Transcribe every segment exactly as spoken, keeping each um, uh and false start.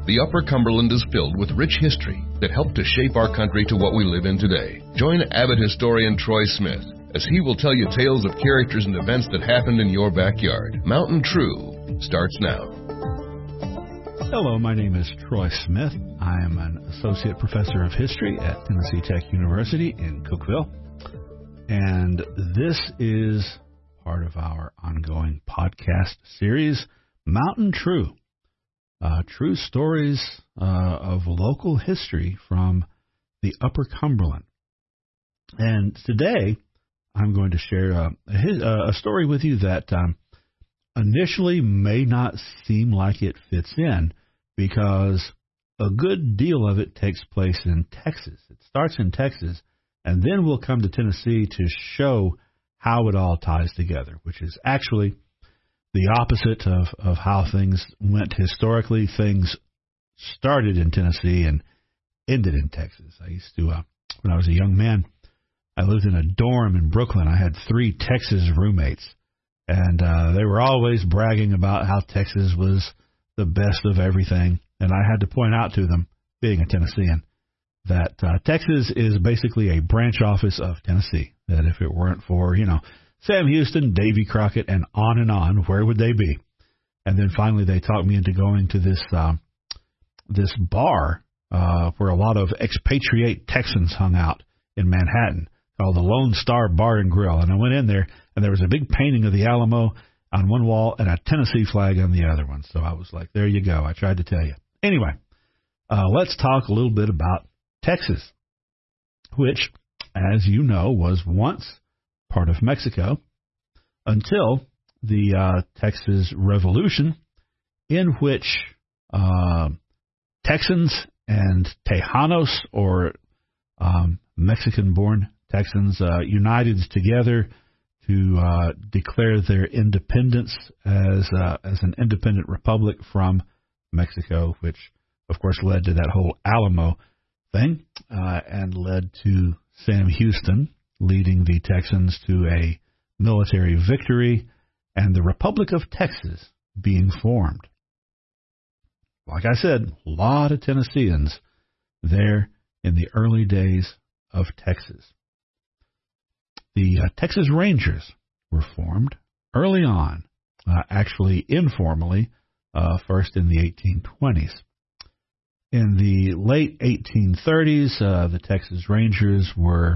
The Upper Cumberland is filled with rich history that helped to shape our country to what we live in today. Join avid historian Troy Smith as he will tell you tales of characters and events that happened in your backyard. Mountain True starts now. Hello, my name is Troy Smith. I am an associate professor of history at Tennessee Tech University in Cookeville. And this is part of our ongoing podcast series, Mountain True. Uh, true stories uh, of local history from the Upper Cumberland. And today, I'm going to share a, a, a story with you that um, initially may not seem like it fits in because a good deal of it takes place in Texas. It starts in Texas, and then we'll come to Tennessee to show how it all ties together, which is actually the opposite of, of how things went historically. Things started in Tennessee and ended in Texas. I used to, uh, when I was a young man, I lived in a dorm in Brooklyn. I had three Texas roommates, and uh, they were always bragging about how Texas was the best of everything. And I had to point out to them, being a Tennessean, that uh, Texas is basically a branch office of Tennessee. That if it weren't for, you know, Sam Houston, Davy Crockett, and on and on, where would they be? And then finally they talked me into going to this uh, this bar uh, where a lot of expatriate Texans hung out in Manhattan, called the Lone Star Bar and Grill. And I went in there, and there was a big painting of the Alamo on one wall and a Tennessee flag on the other one. So I was like, there you go. I tried to tell you. Anyway, uh, let's talk a little bit about Texas, which, as you know, was once part of Mexico until the uh, Texas Revolution, in which uh, Texans and Tejanos, or um, Mexican-born Texans, uh, united together to uh, declare their independence as uh, as an independent republic from Mexico, which, of course, led to that whole Alamo thing uh, and led to Sam Houston leading the Texans to a military victory and the Republic of Texas being formed. Like I said, a lot of Tennesseans there in the early days of Texas. The uh, Texas Rangers were formed early on, uh, actually informally, uh, first in the eighteen twenties. In the late eighteen thirties, uh, the Texas Rangers were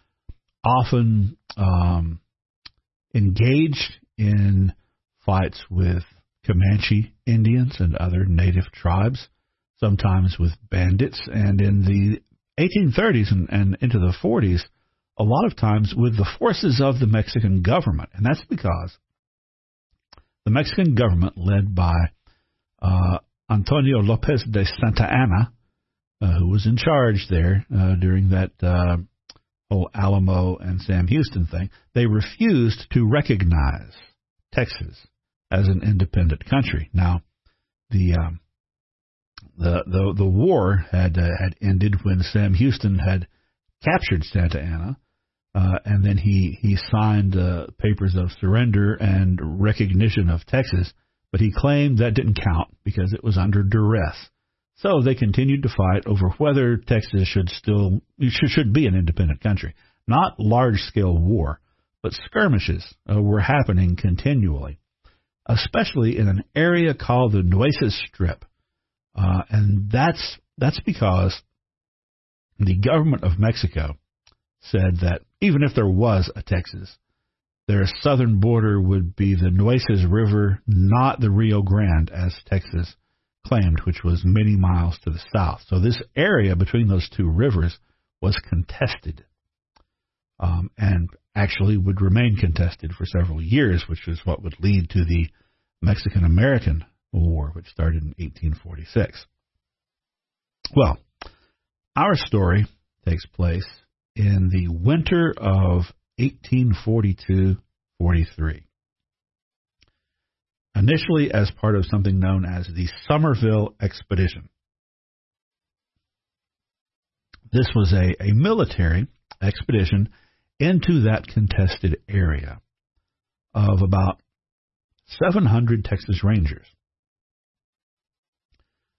often um, engaged in fights with Comanche Indians and other native tribes, sometimes with bandits, and in the eighteen thirties and, and into the forties, a lot of times with the forces of the Mexican government. And that's because the Mexican government, led by uh, Antonio Lopez de Santa Anna, uh, who was in charge there uh, during that uh, whole Alamo and Sam Houston thing, they refused to recognize Texas as an independent country. Now, the um, the, the the war had uh, had ended when Sam Houston had captured Santa Anna, uh, and then he he signed uh, papers of surrender and recognition of Texas, but he claimed that didn't count because it was under duress. So they continued to fight over whether Texas should still should, should be an independent country. Not large-scale war, but skirmishes uh, were happening continually, especially in an area called the Nueces Strip. Uh, and that's that's because the government of Mexico said that even if there was a Texas, their southern border would be the Nueces River, not the Rio Grande, as Texas claimed, which was many miles to the south. So this area between those two rivers was contested, um, and actually would remain contested for several years, which is what would lead to the Mexican-American War, which started in eighteen forty-six. Well, our story takes place in the winter of eighteen forty-two forty-three. Initially as part of something known as the Somerville Expedition. This was a, a military expedition into that contested area of about seven hundred Texas Rangers.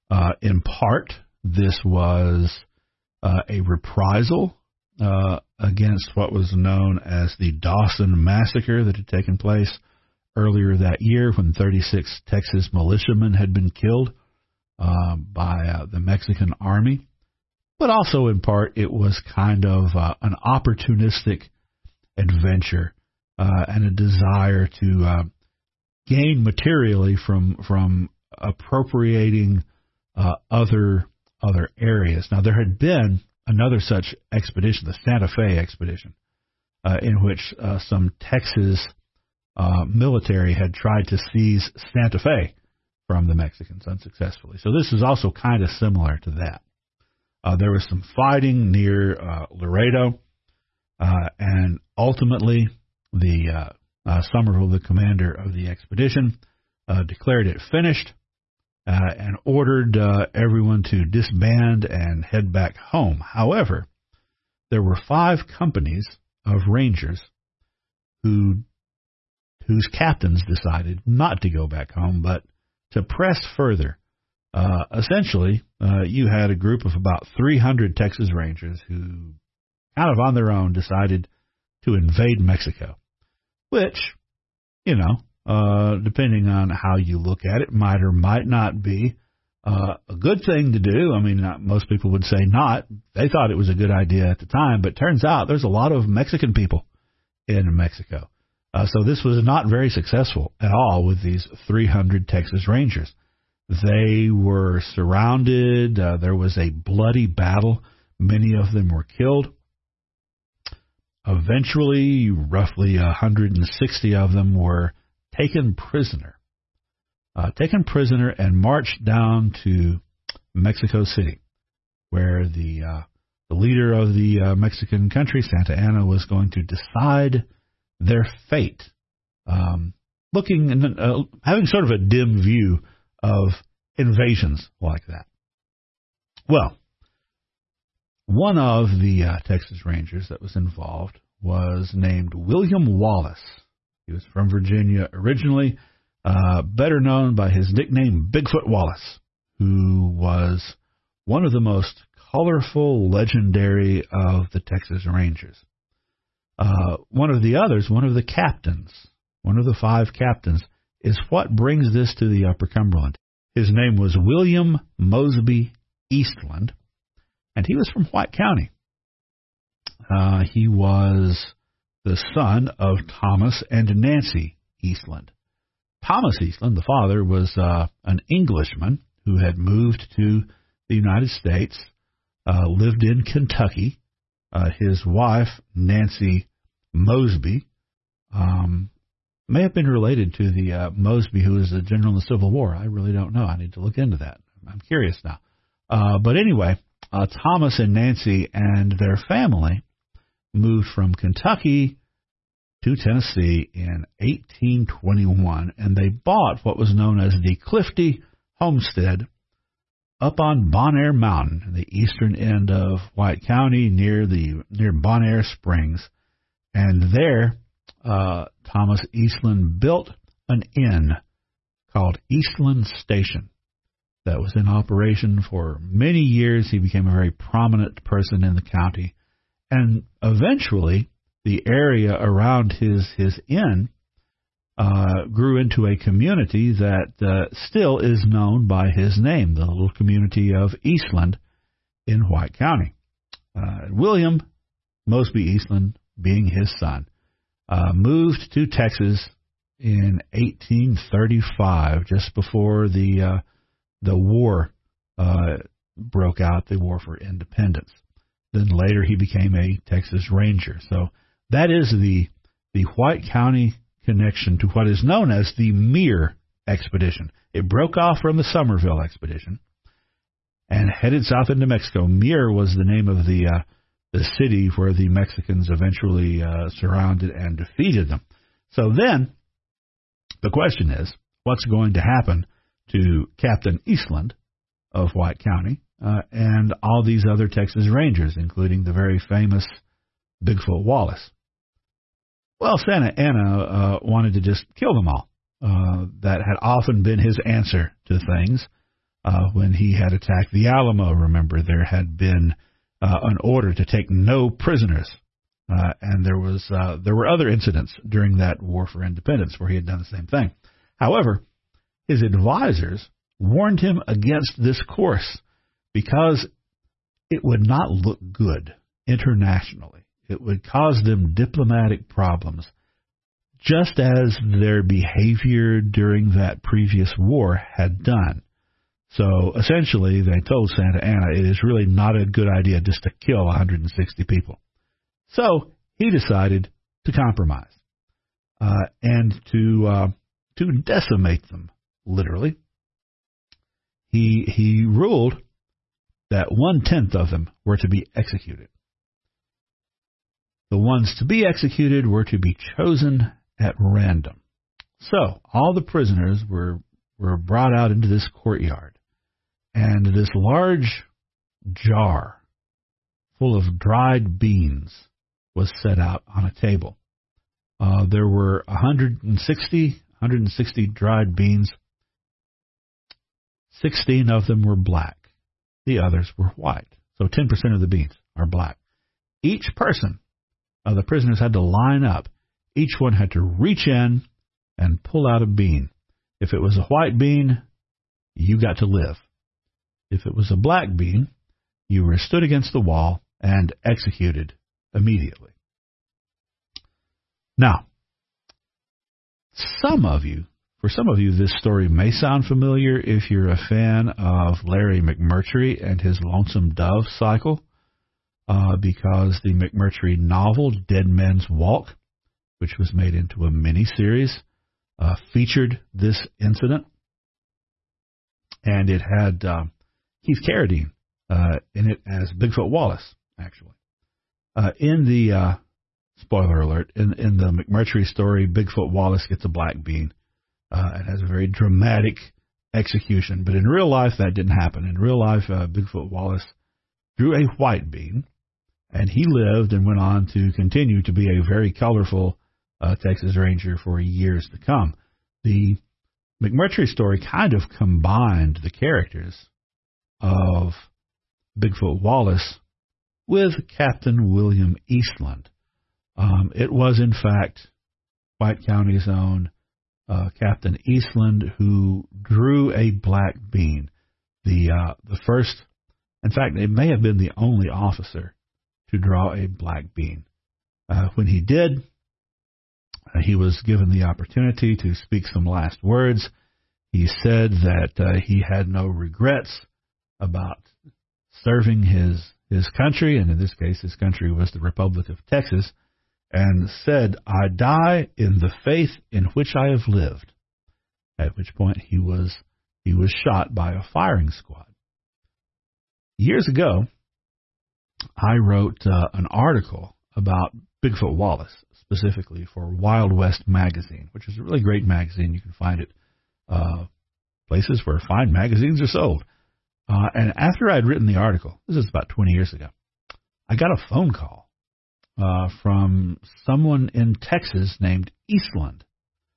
Uh, in part, this was uh, a reprisal uh, against what was known as the Dawson Massacre that had taken place earlier that year when thirty-six Texas militiamen had been killed uh, by uh, the Mexican army. But also, in part, it was kind of uh, an opportunistic adventure uh, and a desire to uh, gain materially from from appropriating uh, other other areas. Now, there had been another such expedition, the Santa Fe expedition, uh, in which uh, some Texas uh, military had tried to seize Santa Fe from the Mexicans unsuccessfully. So this is also kind of similar to that. Uh, there was some fighting near uh, Laredo, uh, and ultimately the uh, uh, Somerville, the commander of the expedition, uh, declared it finished uh, and ordered uh, everyone to disband and head back home. However, there were five companies of rangers who whose captains decided not to go back home, but to press further. Uh, essentially, uh, you had a group of about three hundred Texas Rangers who, kind of on their own, decided to invade Mexico, which, you know, uh, depending on how you look at it, might or might not be uh, a good thing to do. I mean, not, most people would say not. They thought it was a good idea at the time, but turns out there's a lot of Mexican people in Mexico. Uh, so this was not very successful at all with these three hundred Texas Rangers. They were surrounded. Uh, there was a bloody battle. Many of them were killed. Eventually, roughly one hundred sixty of them were taken prisoner. Uh, taken prisoner and marched down to Mexico City, where the, uh, the leader of the uh, Mexican country, Santa Anna, was going to decide their fate, um, looking and uh, having sort of a dim view of invasions like that. Well, one of the uh, Texas Rangers that was involved was named William Wallace. He was from Virginia originally, uh, better known by his nickname Bigfoot Wallace, who was one of the most colorful, legendary of the Texas Rangers. Uh, one of the others, one of the captains, one of the five captains, is what brings this to the Upper Cumberland. His name was William Mosby Eastland, and he was from White County. Uh, he was the son of Thomas and Nancy Eastland. Thomas Eastland, the father, was uh, an Englishman who had moved to the United States, uh, lived in Kentucky. Uh, his wife, Nancy Mosby, um, may have been related to the uh, Mosby who was a general in the Civil War. I really don't know. I need to look into that. I'm curious now. Uh, but anyway, uh, Thomas and Nancy and their family moved from Kentucky to Tennessee in eighteen twenty-one, and they bought what was known as the Clifty Homestead up on Bonaire Mountain, the eastern end of White County, near the near Bonaire Springs. And there, uh, Thomas Eastland built an inn called Eastland Station that was in operation for many years. He became a very prominent person in the county, and eventually the area around his his inn Uh, grew into a community that uh, still is known by his name, the little community of Eastland in White County. Uh, William Mosby Eastland, being his son, uh, moved to Texas in eighteen thirty-five, just before the uh, the war uh, broke out, the War for Independence. Then later he became a Texas Ranger. So that is the the White County connection to what is known as the Muir expedition. It broke off from the Somerville expedition and headed south into Mexico. Muir was the name of the uh, the city where the Mexicans eventually uh, surrounded and defeated them. So then the question is, what's going to happen to Captain Eastland of White County uh, and all these other Texas Rangers, including the very famous Bigfoot Wallace? Well, Santa Anna uh, wanted to just kill them all. Uh, that had often been his answer to things. uh, when he had attacked the Alamo. Remember, there had been uh, an order to take no prisoners, uh, and there was uh, there were other incidents during that War for Independence where he had done the same thing. However, his advisors warned him against this course because it would not look good internationally. It would cause them diplomatic problems, just as their behavior during that previous war had done. So essentially, they told Santa Anna it is really not a good idea just to kill one hundred sixty people. So he decided to compromise uh, and to uh, to decimate them, literally. He he ruled that one-tenth of them were to be executed. The ones to be executed were to be chosen at random. So all the prisoners were were brought out into this courtyard, and this large jar full of dried beans was set out on a table. Uh, there were one hundred sixty, one hundred sixty dried beans. sixteen of them were black. The others were white. So ten percent of the beans are black. Each person of the prisoners had to line up. Each one had to reach in and pull out a bean. If it was a white bean, you got to live. If it was a black bean, you were stood against the wall and executed immediately. Now, some of you, for some of you, this story may sound familiar if you're a fan of Larry McMurtry and his Lonesome Dove cycle, uh, because the McMurtry novel Dead Man's Walk, which was made into a mini-series, uh, featured this incident. And it had uh, Keith Carradine uh, in it as Bigfoot Wallace, actually. Uh, in the, uh, spoiler alert, in, in the McMurtry story, Bigfoot Wallace gets a black bean. Uh, it has a very dramatic execution. But in real life, that didn't happen. In real life, uh, Bigfoot Wallace drew a white bean, and he lived and went on to continue to be a very colorful uh, Texas Ranger for years to come. The McMurtry story kind of combined the characters of Bigfoot Wallace with Captain William Eastland. Um, it was, in fact, White County's own uh, Captain Eastland who drew a black bean. The uh, the first, in fact, it may have been the only officer to draw a black bean. Uh, when he did, uh, he was given the opportunity to speak some last words. He said that uh, he had no regrets about serving his his country, and in this case, his country was the Republic of Texas, and said, "I die in the faith in which I have lived." At which point he was he was shot by a firing squad. Years ago, I wrote uh, an article about Bigfoot Wallace, specifically for Wild West Magazine, which is a really great magazine. You can find it uh, places where fine magazines are sold. Uh, and after I'd written the article, this is about twenty years ago, I got a phone call uh, from someone in Texas named Eastland.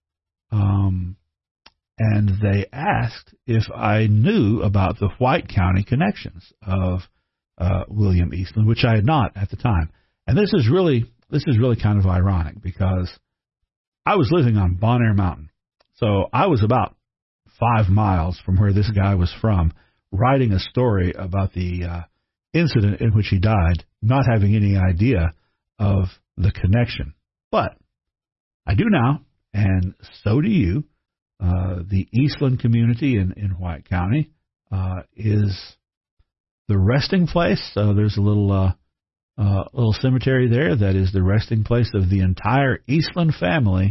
Um, and they asked if I knew about the White County connections of uh, William Eastland, which I had not at the time. And this is really this is really kind of ironic because I was living on Bonaire Mountain. So I was about five miles from where this guy was from, writing a story about the uh, incident in which he died, not having any idea of the connection. But I do now, and so do you. Uh, the Eastland community in, in White County uh, is the resting place. So there's a little uh, uh, little cemetery there that is the resting place of the entire Eastland family,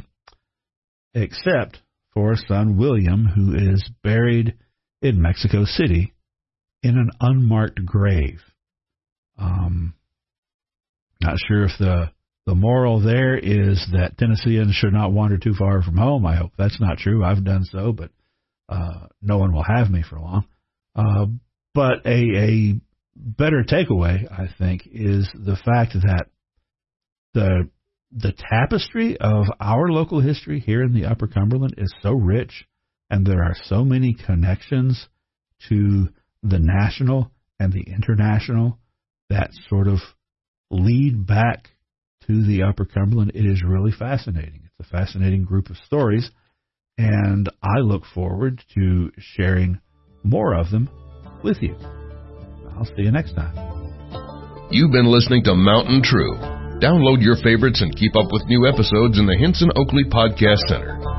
except for son William, who is buried in Mexico City in an unmarked grave. Um, not sure if the the moral there is that Tennesseans should not wander too far from home. I hope that's not true. I've done so, but uh, no one will have me for long. Uh, but a, a better takeaway, I think, is the fact that the the tapestry of our local history here in the Upper Cumberland is so rich, and there are so many connections to the national and the international that sort of lead back to the Upper Cumberland. It is really fascinating. It's a fascinating group of stories, and I look forward to sharing more of them with you. I'll see you next time. You've been listening to Mountain True. Download your favorites and keep up with new episodes in the Hinson Oakley Podcast Center.